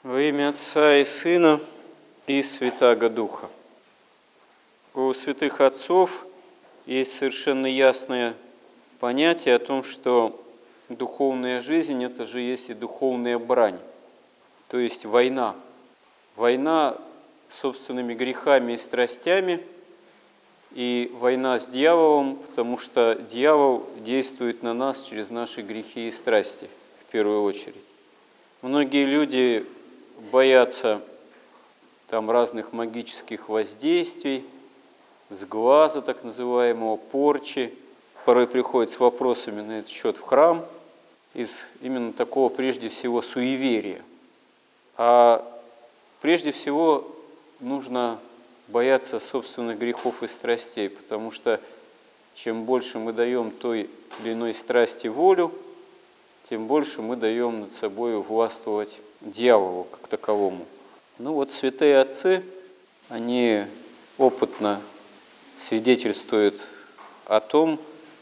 Во имя Отца и Сына и Святаго Духа. У святых отцов есть совершенно ясное понятие о том, что духовная жизнь – это же есть и духовная брань, то есть война. Война с собственными грехами и страстями, и война с дьяволом, потому что дьявол действует на нас через наши грехи и страсти, в первую очередь. Многие люди боятся там разных магических воздействий, сглаза так называемого, порчи. Порой приходят с вопросами на этот счет в храм из именно такого прежде всего суеверия. А прежде всего нужно бояться собственных грехов и страстей, потому что чем больше мы даем той или иной страсти волю, тем больше мы даем над собой властвовать дьяволу как таковому. Святые отцы, они опытно свидетельствуют о том,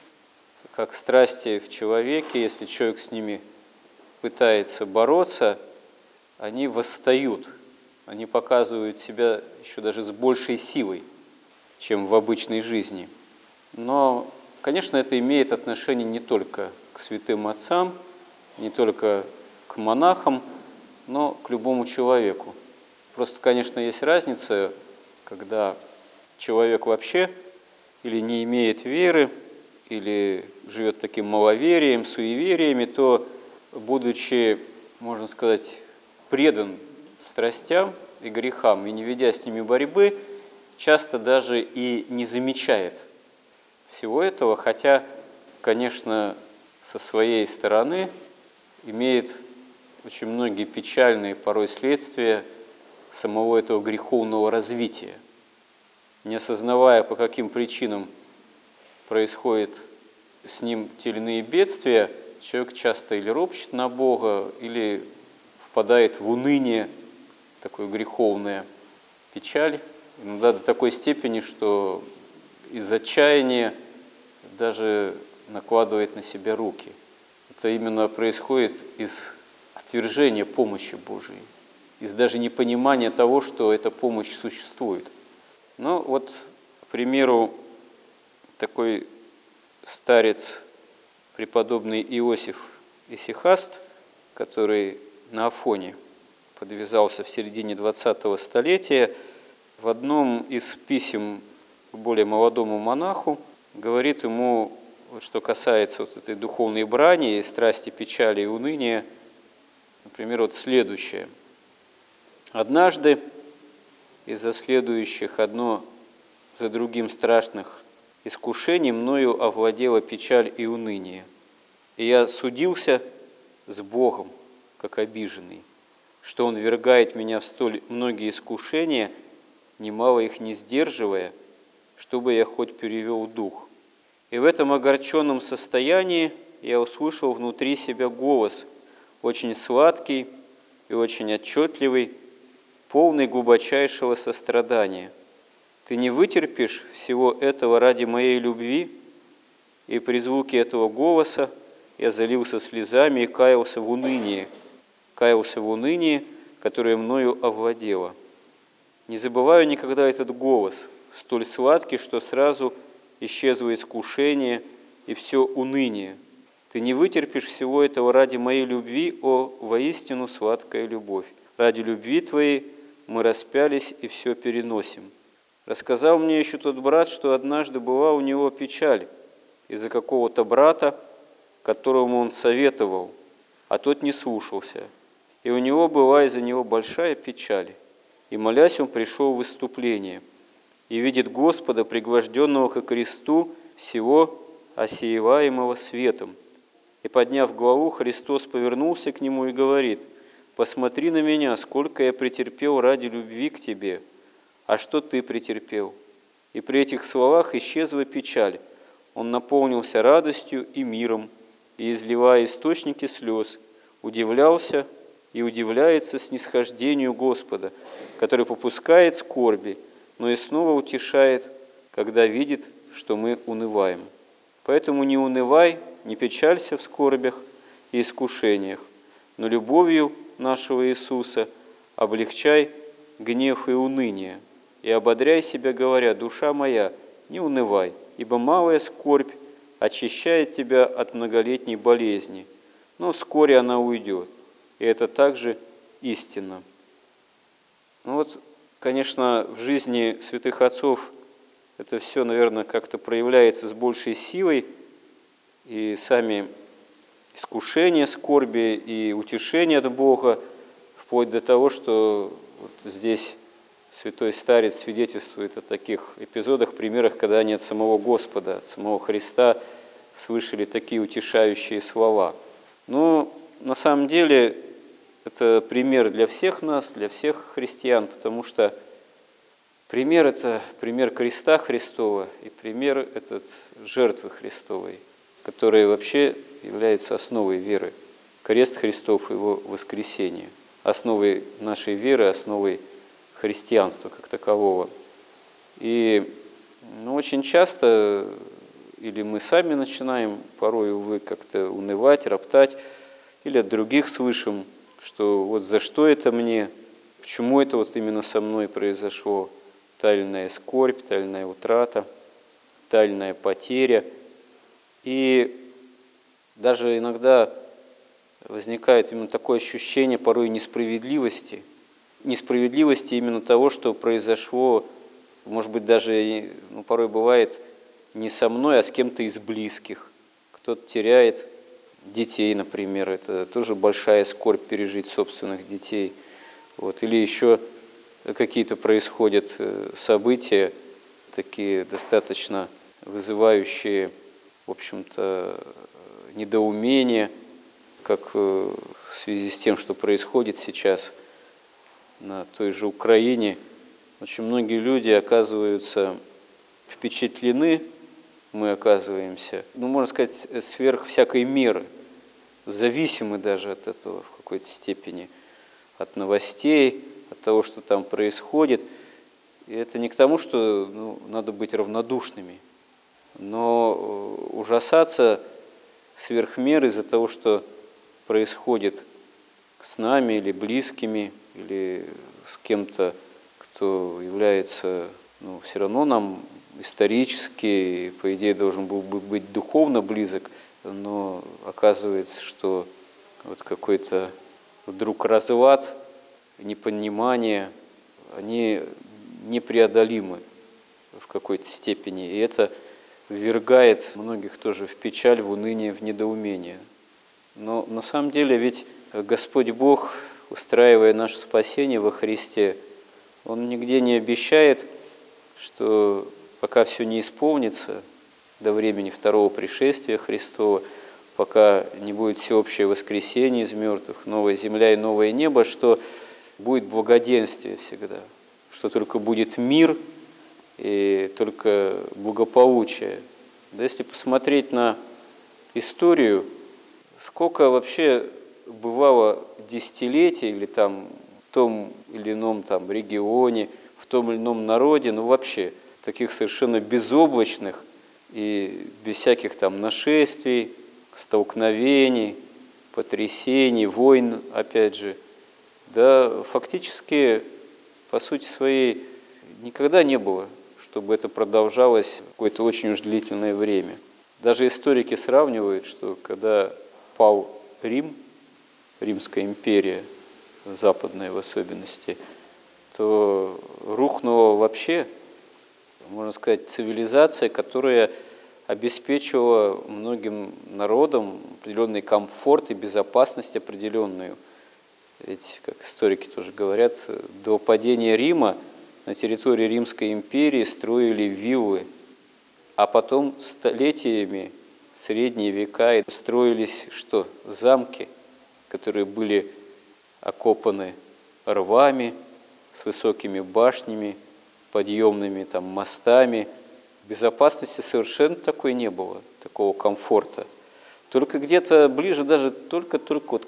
как страсти в человеке, если человек с ними пытается бороться, они восстают, они показывают себя еще даже с большей силой, чем в обычной жизни. Но, конечно, это имеет отношение не только к святым отцам, не только к монахам, но к любому человеку. Просто, конечно, есть разница, когда человек вообще или не имеет веры, или живет таким маловерием, суевериями, то, будучи, можно сказать, предан страстям и грехам, и не ведя с ними борьбы, часто даже и не замечает всего этого, хотя, конечно, со своей стороны имеет очень многие печальные порой следствия самого этого греховного развития. Не осознавая, по каким причинам происходят с ним те или иные бедствия, человек часто или ропщет на Бога, или впадает в уныние, такое греховное, печаль, иногда до такой степени, что из отчаяния даже накладывает на себя руки. Это именно происходит из отвержения помощи Божией, из даже непонимания того, что эта помощь существует. К примеру, такой старец, преподобный Иосиф Исихаст, который на Афоне подвязался в середине 20-го столетия, в одном из писем к более молодому монаху говорит ему, что касается этой духовной брани, страсти, печали и уныния, например, следующее. «Однажды из-за следующих одно за другим страшных искушений мною овладела печаль и уныние, и я судился с Богом, как обиженный, что Он ввергает меня в столь многие искушения, немало их не сдерживая, чтобы я хоть перевел дух. И в этом огорченном состоянии я услышал внутри себя голос, очень сладкий и очень отчетливый, полный глубочайшего сострадания. Ты не вытерпишь всего этого ради моей любви?» И при звуке этого голоса я залился слезами и каялся в унынии, которое мною овладело. Не забываю никогда этот голос, столь сладкий, что сразу исчезло искушение и все уныние. Ты не вытерпишь всего этого ради моей любви, о, воистину сладкая любовь. Ради любви твоей мы распялись и все переносим. Рассказал мне еще тот брат, что однажды была у него печаль из-за какого-то брата, которому он советовал, а тот не слушался. И у него была из-за него большая печаль. И, молясь, он пришел в выступление и видит Господа, пригвожденного ко кресту, всего осеиваемого светом. И, подняв главу, Христос повернулся к нему и говорит: «Посмотри на меня, сколько я претерпел ради любви к тебе, а что ты претерпел?» И при этих словах исчезла печаль. Он наполнился радостью и миром, и, изливая источники слез, удивлялся и удивляется снисхождению Господа, который попускает скорби, но и снова утешает, когда видит, что мы унываем. Поэтому не унывай, не печалься в скорбях и искушениях, но любовью нашего Иисуса облегчай гнев и уныние, и ободряй себя, говоря: душа моя, не унывай, ибо малая скорбь очищает тебя от многолетней болезни, но вскоре она уйдет, и это также истина». Ну вот, конечно, в жизни святых отцов это все, наверное, как-то проявляется с большей силой, и сами искушения, скорби и утешения от Бога, вплоть до того, что вот здесь святой старец свидетельствует о таких эпизодах, примерах, когда они от самого Господа, от самого Христа слышали такие утешающие слова. Но на самом деле это пример для всех нас, для всех христиан, потому что пример – это пример креста Христова и пример этот жертвы Христовой, которая вообще является основой веры. Крест Христов и его воскресение, основой нашей веры, основой христианства как такового. И очень часто или мы сами начинаем порой, увы, как-то унывать, роптать, или от других слышим, что вот за что это мне, почему это вот именно со мной произошло, тайная скорбь, тайная утрата, тайная потеря. И даже иногда возникает именно такое ощущение порой несправедливости. Несправедливости именно того, что произошло, может быть, даже порой бывает не со мной, а с кем-то из близких. Кто-то теряет детей, например, это тоже большая скорбь пережить собственных детей. Вот. Или еще какие-то происходят события, такие достаточно вызывающие, в общем-то, недоумение, как в связи с тем, что происходит сейчас на той же Украине. Очень многие люди оказываются впечатлены, мы оказываемся, можно сказать, сверх всякой меры, зависимы даже от этого в какой-то степени, от новостей, от того, что там происходит. И это не к тому, что надо быть равнодушными, но ужасаться сверх меры из-за того, что происходит с нами или близкими, или с кем-то, кто является все равно нам исторически, по идее, должен был бы быть духовно близок, но оказывается, что вот какой-то вдруг разлад, непонимание, они непреодолимы в какой-то степени, и это ввергает многих тоже в печаль, в уныние, в недоумение. Но на самом деле ведь Господь Бог, устраивая наше спасение во Христе, Он нигде не обещает, что пока все не исполнится до времени второго пришествия Христова, пока не будет всеобщее воскресение из мертвых, новая земля и новое небо, что будет благоденствие всегда, что только будет мир и только благополучие. Да если посмотреть на историю, сколько вообще бывало десятилетий или там в том или ином там регионе, в том или ином народе, вообще таких совершенно безоблачных и без всяких там нашествий, столкновений, потрясений, войн, опять же, да, фактически, по сути своей, никогда не было, чтобы это продолжалось какое-то очень уж длительное время. Даже историки сравнивают, что когда пал Рим, Римская империя, западная в особенности, то рухнула вообще, можно сказать, цивилизация, которая обеспечивала многим народам определенный комфорт и безопасность определенную. Ведь, как историки тоже говорят, до падения Рима на территории Римской империи строили виллы, а потом столетиями, в средние века, строились что? Замки, которые были окопаны рвами с высокими башнями, подъемными там, мостами. Безопасности совершенно такой не было, такого комфорта. Только где-то ближе, даже только вот к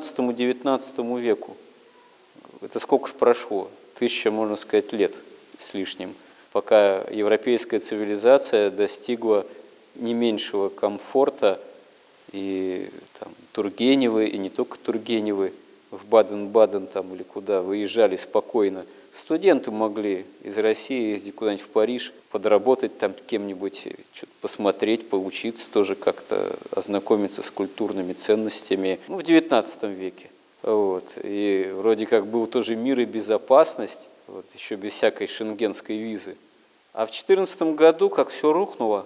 18-19 веку. Это сколько ж прошло? 1000, можно сказать, лет с лишним, пока европейская цивилизация достигла не меньшего комфорта, и там, Тургеневы, и не только Тургеневы, в Баден-Баден там или куда выезжали спокойно. Студенты могли из России ездить куда-нибудь в Париж, подработать там кем-нибудь, что-то посмотреть, поучиться тоже как-то, ознакомиться с культурными ценностями. В XIX веке. Вот. И вроде как был тоже мир и безопасность, вот, еще без всякой шенгенской визы. А в 2014 году, как все рухнуло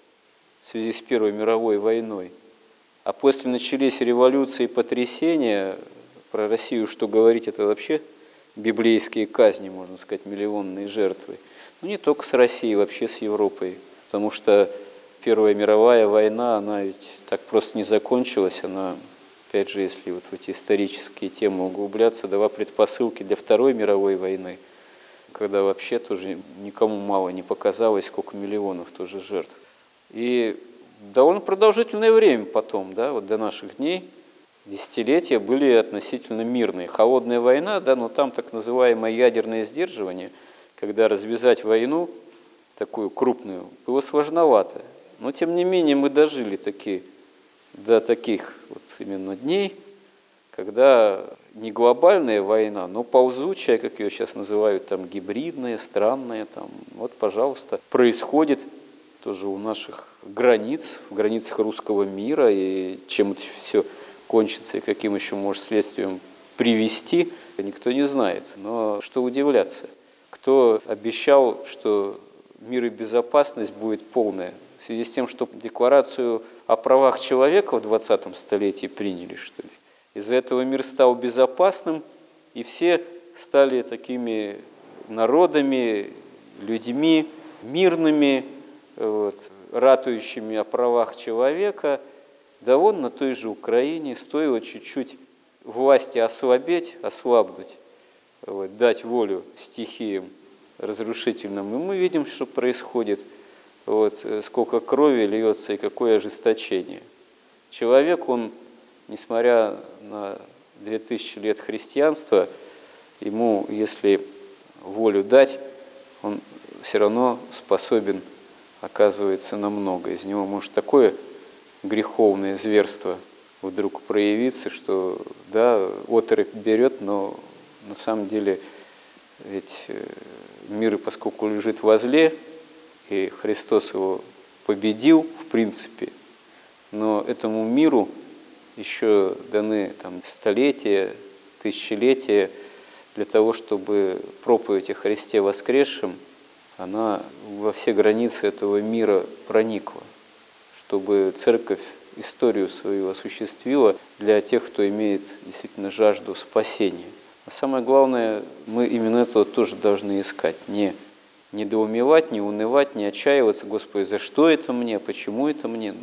в связи с Первой мировой войной, а после начались революции и потрясения, про Россию что говорить, это вообще библейские казни, можно сказать, миллионные жертвы. Не только с Россией, вообще с Европой. Потому что Первая мировая война, она ведь так просто не закончилась. Она, опять же, если вот в эти исторические темы углубляться, дала предпосылки для Второй мировой войны, когда вообще тоже никому мало не показалось, сколько миллионов тоже жертв. И довольно продолжительное время потом, да, вот до наших дней, десятилетия были относительно мирные. Холодная война, да, но там так называемое ядерное сдерживание, когда развязать войну, такую крупную, было сложновато. Но, тем не менее, мы дожили до таких вот именно дней, когда не глобальная война, но ползучая, как ее сейчас называют, там гибридная, странная, там, вот, пожалуйста, происходит тоже у наших границ, в границах русского мира, и чем это все кончится и каким еще может следствием привести, никто не знает. Но что удивляться? Кто обещал, что мир и безопасность будет полная? В связи с тем, что Декларацию о правах человека в 20 столетии приняли, что ли? Из-за этого мир стал безопасным, и все стали такими народами, людьми мирными, вот, ратующими о правах человека. Да вон на той же Украине стоило чуть-чуть власти ослабнуть, вот, дать волю стихиям разрушительным. И мы видим, что происходит, вот, сколько крови льется и какое ожесточение. Человек, он, несмотря на 2000 лет христианства, ему, если волю дать, он все равно способен, оказывается, на многое. Из него может такое греховное зверство вдруг проявиться, что, да, оторопь берет, но на самом деле ведь мир, поскольку лежит возле, и Христос его победил, в принципе, но этому миру еще даны там столетия, тысячелетия для того, чтобы проповедь о Христе воскресшем, она во все границы этого мира проникла, чтобы Церковь историю свою осуществила для тех, кто имеет действительно жажду спасения. А самое главное, мы именно этого тоже должны искать. Не недоумевать, не унывать, не отчаиваться. Господи, за что это мне? Почему это мне?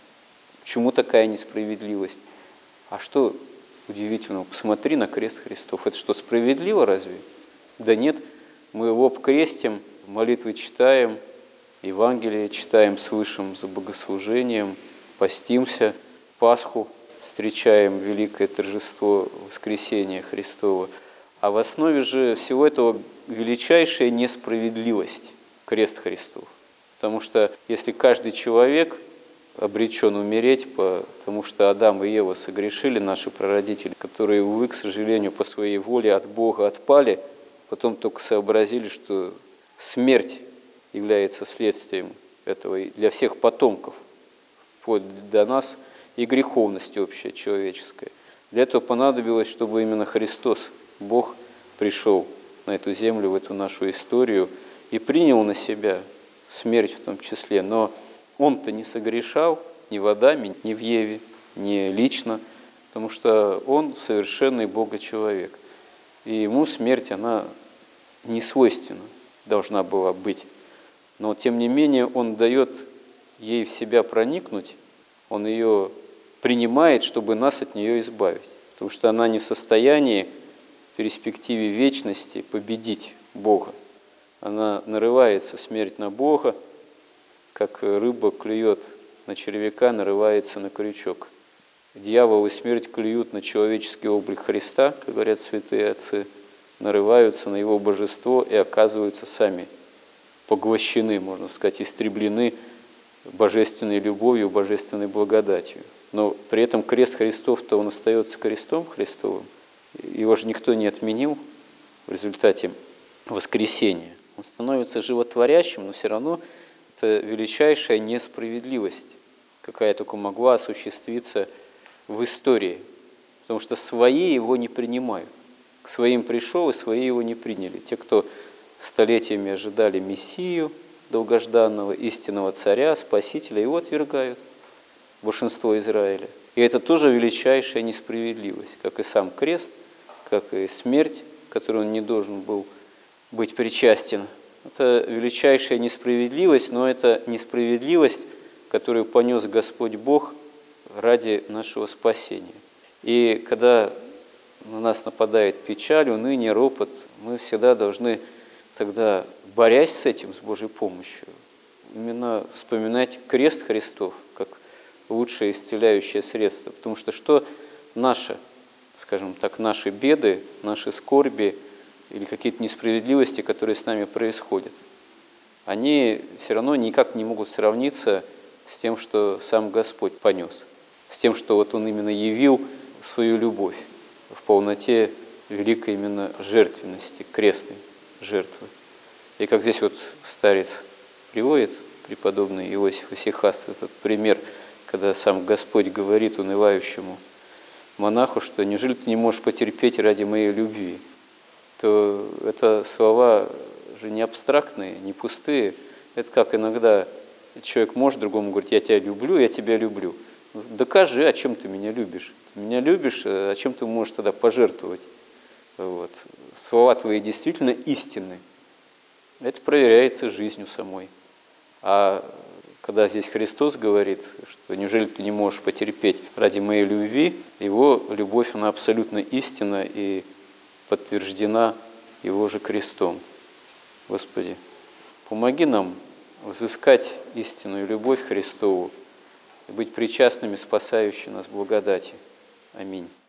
Почему такая несправедливость? А что удивительного? Посмотри на крест Христов. Это что, справедливо разве? Да нет, мы лоб крестим, молитвы читаем, Евангелие читаем, слышим за богослужением, постимся, Пасху встречаем, великое торжество воскресения Христова. А в основе же всего этого величайшая несправедливость, крест Христов. Потому что если каждый человек обречен умереть, потому что Адам и Ева согрешили, наши прародители, которые, увы, к сожалению, по своей воле от Бога отпали, потом только сообразили, что смерть является следствием этого и для всех потомков, вплоть до нас, и греховность общая человеческая. Для этого понадобилось, чтобы именно Христос, Бог, пришел на эту землю, в эту нашу историю и принял на себя смерть в том числе. Но Он-то не согрешал ни в Адаме, ни в Еве, ни лично, потому что Он совершенный Бога-человек. И Ему смерть, она не свойственна должна была быть. Но, тем не менее, Он дает ей в себя проникнуть, Он ее принимает, чтобы нас от нее избавить. Потому что она не в состоянии в перспективе вечности победить Бога. Она нарывается, смерть на Бога, как рыба клюет на червяка, нарывается на крючок. Дьявол и смерть клюют на человеческий облик Христа, как говорят святые отцы, нарываются на его божество и оказываются сами поглощены, можно сказать, истреблены божественной любовью, божественной благодатью. Но при этом крест Христов-то он остается крестом Христовым. его же никто не отменил в результате воскресения. Он становится животворящим, но все равно это величайшая несправедливость, какая только могла осуществиться в истории. Потому что свои его не принимают. К своим пришел, и свои его не приняли. Те, кто столетиями ожидали Мессию, долгожданного, истинного царя, спасителя, его отвергают, большинство Израиля. И это тоже величайшая несправедливость, как и сам крест, как и смерть, которой он не должен был быть причастен. Это величайшая несправедливость, но это несправедливость, которую понес Господь Бог ради нашего спасения. И когда на нас нападает печаль, уныние, ропот, мы всегда должны тогда, борясь с этим, с Божьей помощью, именно вспоминать крест Христов как лучшее исцеляющее средство. Потому что наше, скажем так, наши беды, наши скорби или какие-то несправедливости, которые с нами происходят, они все равно никак не могут сравниться с тем, что сам Господь понес, с тем, что вот Он именно явил свою любовь в полноте великой именно жертвенности, крестной жертвы. И как здесь вот старец приводит, преподобный Иосиф Исихас, этот пример, когда сам Господь говорит унывающему монаху, что «неужели ты не можешь потерпеть ради моей любви?» То это слова же не абстрактные, не пустые. Это как иногда человек может другому говорить: «Я тебя люблю, я тебя люблю». Докажи, о чем ты меня любишь. Ты меня любишь, о чем ты можешь тогда пожертвовать. Вот. Слова твои действительно истинны. Это проверяется жизнью самой. А когда здесь Христос говорит, что неужели ты не можешь потерпеть ради моей любви, его любовь, она абсолютно истинна и подтверждена его же крестом. Господи, помоги нам взыскать истинную любовь Христову и быть причастными спасающей нас благодати. Аминь.